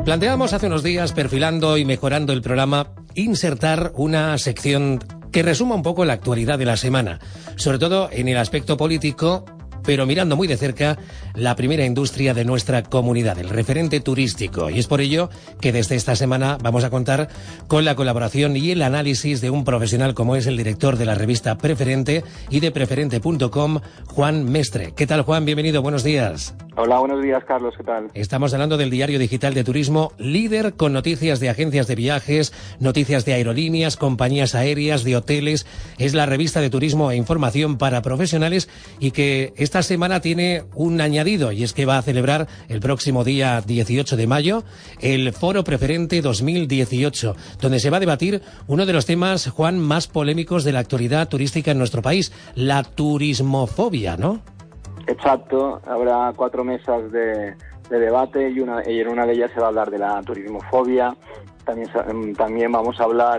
Planteamos hace unos días, perfilando y mejorando el programa, insertar una sección que resuma un poco la actualidad de la semana, sobre todo en el aspecto político, pero mirando muy de cerca la primera industria de nuestra comunidad, el referente turístico. Y es por ello que desde esta semana vamos a contar con la colaboración y el análisis de un profesional como es el director de la revista Preferente y de Preferente.com, Juan Mestre. ¿Qué tal, Juan? Bienvenido, buenos días. Hola, buenos días, Carlos, ¿qué tal? Estamos hablando del diario digital de turismo, líder con noticias de agencias de viajes, noticias de aerolíneas, compañías aéreas, de hoteles. Es la revista de turismo e información para profesionales y que esta semana tiene un añadido, y es que va a celebrar el próximo día 18 de mayo el Foro Preferente 2018, donde se va a debatir uno de los temas, Juan, más polémicos de la actualidad turística en nuestro país, la turismofobia, ¿no? Exacto, habrá 4 mesas de debate y en una de ellas se va a hablar de la turismofobia. También vamos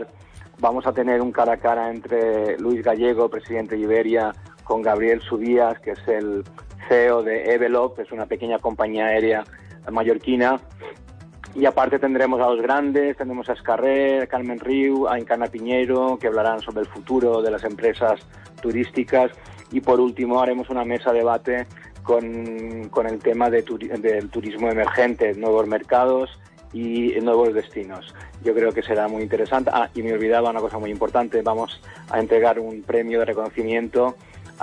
a tener un cara a cara entre Luis Gallego, presidente de Iberia, con Gabriel Subías, que es el CEO de Evelop, es una pequeña compañía aérea mallorquina. Y aparte tendremos a los grandes, tendremos a Escarrer, Carmen Riu, a Encarna Piñero, que hablarán sobre el futuro de las empresas turísticas. Y por último haremos una mesa de debate con el tema del turismo emergente, nuevos mercados y nuevos destinos. Yo creo que será muy interesante. Y me olvidaba una cosa muy importante, vamos a entregar un premio de reconocimiento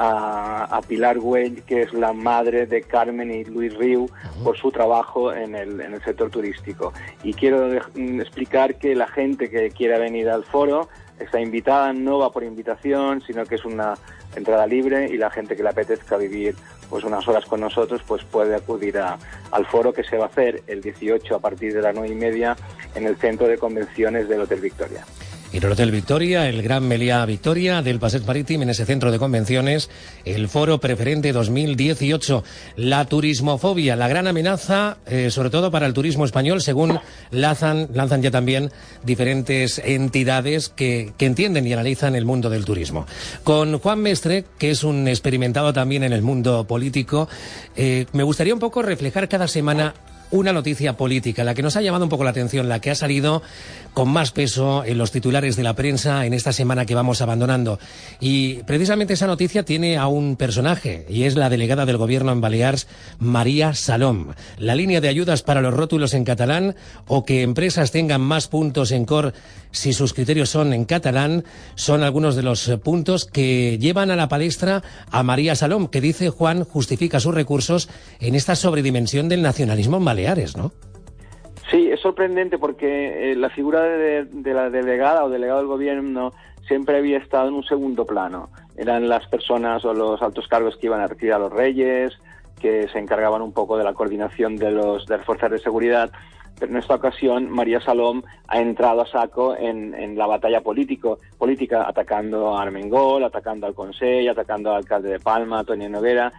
a Pilar Güell, que es la madre de Carmen y Luis Riu, por su trabajo en el sector turístico. Y quiero explicar que la gente que quiera venir al foro está invitada, no va por invitación, sino que es una entrada libre, y la gente que le apetezca vivir pues unas horas con nosotros pues puede acudir al foro, que se va a hacer el 18 a partir de las 9:30 en el centro de convenciones del Hotel Victoria. En el Hotel Victoria, el Gran Meliá Victoria del Passeig Marítim, en ese centro de convenciones, el Foro Preferente 2018. La turismofobia, la gran amenaza, sobre todo para el turismo español, según lanzan ya también diferentes entidades que entienden y analizan el mundo del turismo. Con Juan Mestre, que es un experimentado también en el mundo político, me gustaría un poco reflejar cada semana una noticia política, la que nos ha llamado un poco la atención, la que ha salido con más peso en los titulares de la prensa en esta semana que vamos abandonando. Y precisamente esa noticia tiene a un personaje, y es la delegada del Gobierno en Balears, María Salom. La línea de ayudas para los rótulos en catalán, o que empresas tengan más puntos en COR si sus criterios son en catalán, son algunos de los puntos que llevan a la palestra a María Salom, que, dice Juan, justifica sus recursos en esta sobredimensión del nacionalismo en Baleares, ¿no? Sí, es sorprendente porque la figura de la delegada o delegado del gobierno siempre había estado en un segundo plano. Eran las personas o los altos cargos que iban a recibir a los reyes, que se encargaban un poco de la coordinación de las fuerzas de seguridad. Pero en esta ocasión María Salom ha entrado a saco en la batalla política, atacando a Armengol, atacando al Consell, atacando al alcalde de Palma, a Toni Noguera.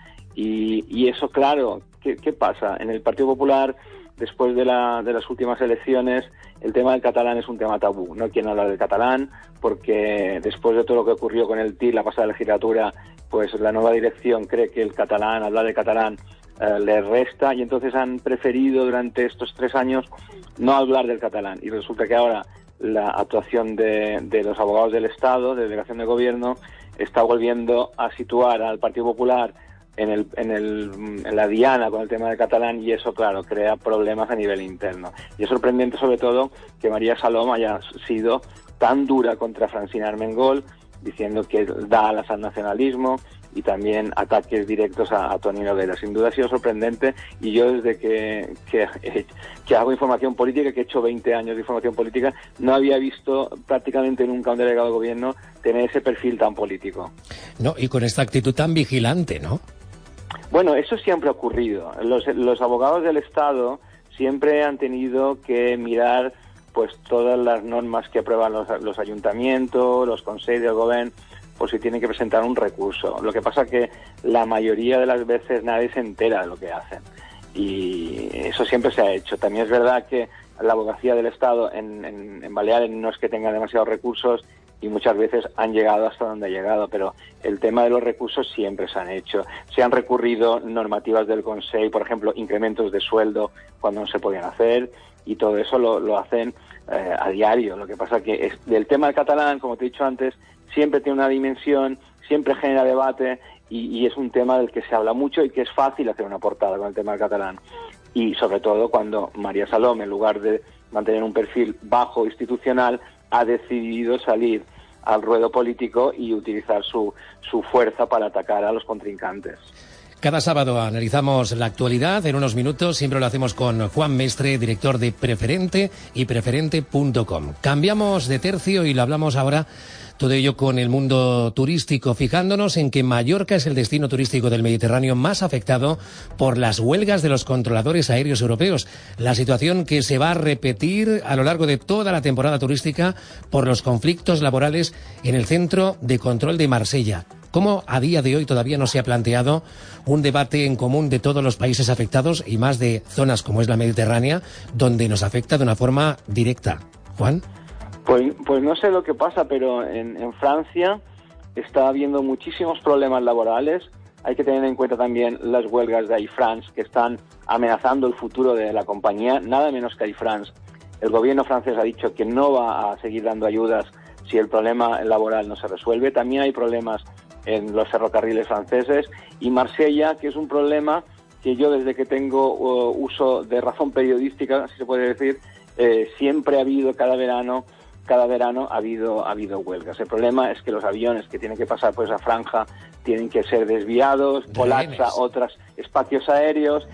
Y eso, claro, ¿qué pasa? En el Partido Popular, después de las últimas elecciones, el tema del catalán es un tema tabú. No quieren hablar del catalán porque después de todo lo que ocurrió con el TIR la pasada legislatura, pues la nueva dirección cree que hablar de catalán le resta, y entonces han preferido durante estos 3 años no hablar del catalán. Y resulta que ahora la actuación de los abogados del Estado, de delegación de gobierno, está volviendo a situar al Partido Popular en la diana con el tema del catalán, y eso, claro, crea problemas a nivel interno. Y es sorprendente, sobre todo, que María Salom haya sido tan dura contra Francina Armengol, diciendo que da alas al nacionalismo, y también ataques directos a Toni Noguera. Sin duda ha sido sorprendente, y yo desde que hago información política, que he hecho 20 años de información política, no había visto prácticamente nunca un delegado de gobierno tener ese perfil tan político. No, y con esta actitud tan vigilante, ¿no? Bueno, eso siempre ha ocurrido. Los abogados del Estado siempre han tenido que mirar pues todas las normas que aprueban los ayuntamientos, los consejos del gobierno, por si tienen que presentar un recurso. Lo que pasa que la mayoría de las veces nadie se entera de lo que hacen, y eso siempre se ha hecho. También es verdad que la abogacía del Estado en Baleares no es que tenga demasiados recursos, y muchas veces han llegado hasta donde ha llegado, pero el tema de los recursos siempre se han hecho. Se han recurrido normativas del Consell, por ejemplo, incrementos de sueldo cuando no se podían hacer, y todo eso lo hacen a diario. Lo que pasa que del tema del catalán, como te he dicho antes, siempre tiene una dimensión, siempre genera debate, y es un tema del que se habla mucho y que es fácil hacer una portada con el tema del catalán. Y sobre todo cuando María Salom, en lugar de mantener un perfil bajo institucional, ha decidido salir al ruedo político y utilizar su fuerza para atacar a los contrincantes. Cada sábado analizamos la actualidad en unos minutos. Siempre lo hacemos con Juan Mestre, director de Preferente y Preferente.com. Cambiamos de tercio y lo hablamos ahora, todo ello con el mundo turístico, fijándonos en que Mallorca es el destino turístico del Mediterráneo más afectado por las huelgas de los controladores aéreos europeos. La situación que se va a repetir a lo largo de toda la temporada turística por los conflictos laborales en el centro de control de Marsella. ¿Cómo a día de hoy todavía no se ha planteado un debate en común de todos los países afectados y más de zonas como es la Mediterránea, donde nos afecta de una forma directa? Juan. Pues no sé lo que pasa, pero en Francia está habiendo muchísimos problemas laborales. Hay que tener en cuenta también las huelgas de Air France, que están amenazando el futuro de la compañía, nada menos que Air France. El gobierno francés ha dicho que no va a seguir dando ayudas si el problema laboral no se resuelve. También hay problemas en los ferrocarriles franceses, y Marsella, que es un problema que yo, desde que tengo uso de razón periodística, si se puede decir, siempre ha habido, cada verano ha habido huelgas. El problema es que los aviones que tienen que pasar por esa franja tienen que ser desviados, colapsa otros espacios aéreos,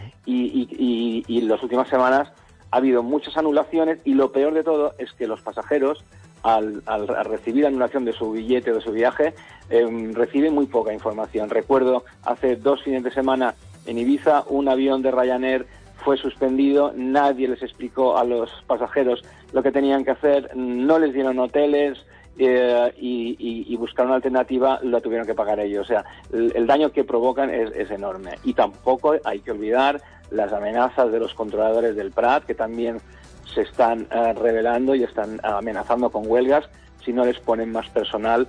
y en las últimas semanas ha habido muchas anulaciones, y lo peor de todo es que los pasajeros, al recibir anulación de su billete o de su viaje, reciben muy poca información. Recuerdo hace 2 fines de semana en Ibiza, un avión de Ryanair fue suspendido, nadie les explicó a los pasajeros lo que tenían que hacer, no les dieron hoteles, y buscar una alternativa la tuvieron que pagar ellos. O sea, el daño que provocan es enorme. Y tampoco hay que olvidar las amenazas de los controladores del Prat, que también se están revelando y están amenazando con huelgas si no les ponen más personal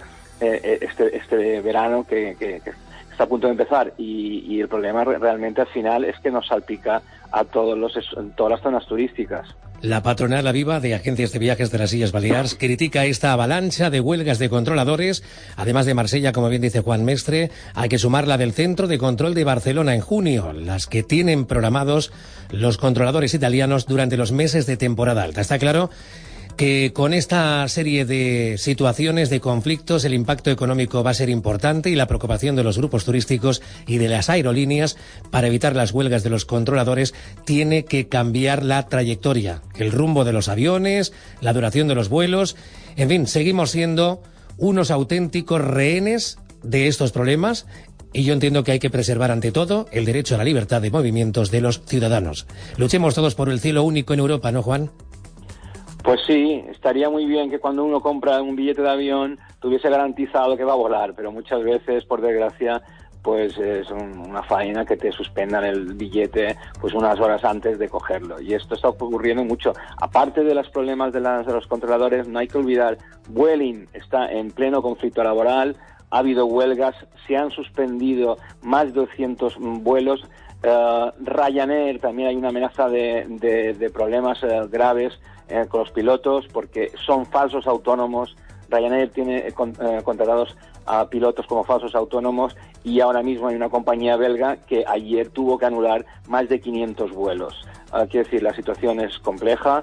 este verano que está a punto de empezar, y el problema realmente al final es que nos salpica a todas las zonas turísticas. La patronal Aviva de agencias de viajes de las Illes Balears critica esta avalancha de huelgas de controladores. Además de Marsella, como bien dice Juan Mestre, hay que sumar la del Centro de Control de Barcelona en junio, las que tienen programados los controladores italianos durante los meses de temporada alta. Está claro que con esta serie de situaciones, de conflictos, el impacto económico va a ser importante, y la preocupación de los grupos turísticos y de las aerolíneas para evitar las huelgas de los controladores tiene que cambiar la trayectoria, el rumbo de los aviones, la duración de los vuelos. En fin, seguimos siendo unos auténticos rehenes de estos problemas, y yo entiendo que hay que preservar ante todo el derecho a la libertad de movimientos de los ciudadanos. Luchemos todos por el cielo único en Europa, ¿no, Juan? Pues sí, estaría muy bien que cuando uno compra un billete de avión tuviese garantizado que va a volar, pero muchas veces, por desgracia, pues es una faena que te suspendan el billete pues unas horas antes de cogerlo. Y esto está ocurriendo mucho. Aparte de los problemas de los controladores, no hay que olvidar, Vueling está en pleno conflicto laboral, ha habido huelgas, se han suspendido más de 200 vuelos. Ryanair, también hay una amenaza de problemas graves con los pilotos, porque son falsos autónomos. Ryanair tiene contratados a pilotos como falsos autónomos, y ahora mismo hay una compañía belga que ayer tuvo que anular más de 500 vuelos. Quiero decir, la situación es compleja,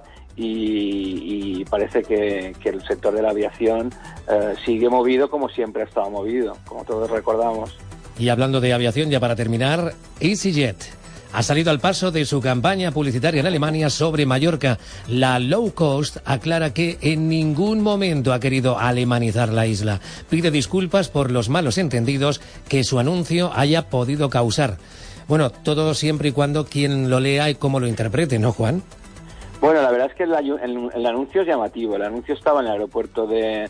y parece que el sector de la aviación sigue movido como siempre ha estado movido, como todos recordamos. Y hablando de aviación, ya para terminar, EasyJet ha salido al paso de su campaña publicitaria en Alemania sobre Mallorca. La low cost aclara que en ningún momento ha querido alemanizar la isla. Pide disculpas por los malos entendidos que su anuncio haya podido causar. Bueno, todo siempre y cuando quien lo lea y cómo lo interprete, ¿no, Juan? Bueno, la verdad es que el anuncio es llamativo. El anuncio estaba en el aeropuerto de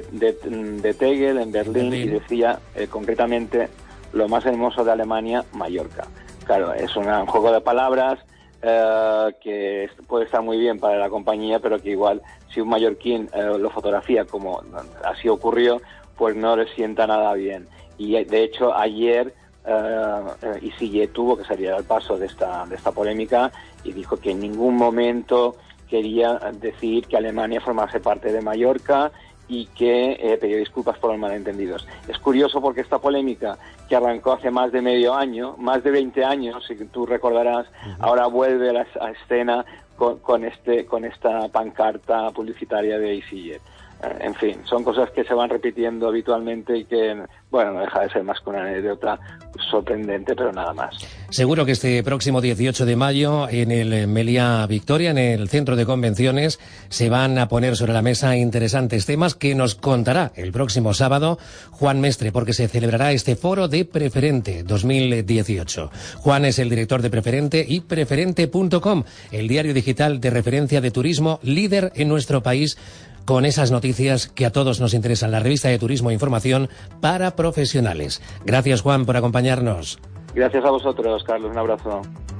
Tegel, en Berlín, y decía concretamente: lo más hermoso de Alemania, Mallorca. Claro, es un juego de palabras, que puede estar muy bien para la compañía, pero que igual si un mallorquín lo fotografía como así ocurrió, pues no le sienta nada bien. Y de hecho ayer EasyJet tuvo que salir al paso de esta polémica y dijo que en ningún momento quería decir que Alemania formase parte de Mallorca y que pidió disculpas por los malentendidos. Es curioso porque esta polémica, que arrancó hace más de medio año, más de 20 años, si tú recordarás, ahora vuelve a escena con esta pancarta publicitaria de EasyJet. En fin, son cosas que se van repitiendo habitualmente y que, bueno, no deja de ser más que una anécdota sorprendente, pero nada más. Seguro que este próximo 18 de mayo en el Meliá Victoria, en el Centro de Convenciones, se van a poner sobre la mesa interesantes temas que nos contará el próximo sábado Juan Mestre, porque se celebrará este Foro de Preferente 2018. Juan es el director de Preferente y Preferente.com, el diario digital de referencia de turismo líder en nuestro país, con esas noticias que a todos nos interesan, la revista de turismo e información para profesionales. Gracias, Juan, por acompañarnos. Gracias a vosotros, Carlos. Un abrazo.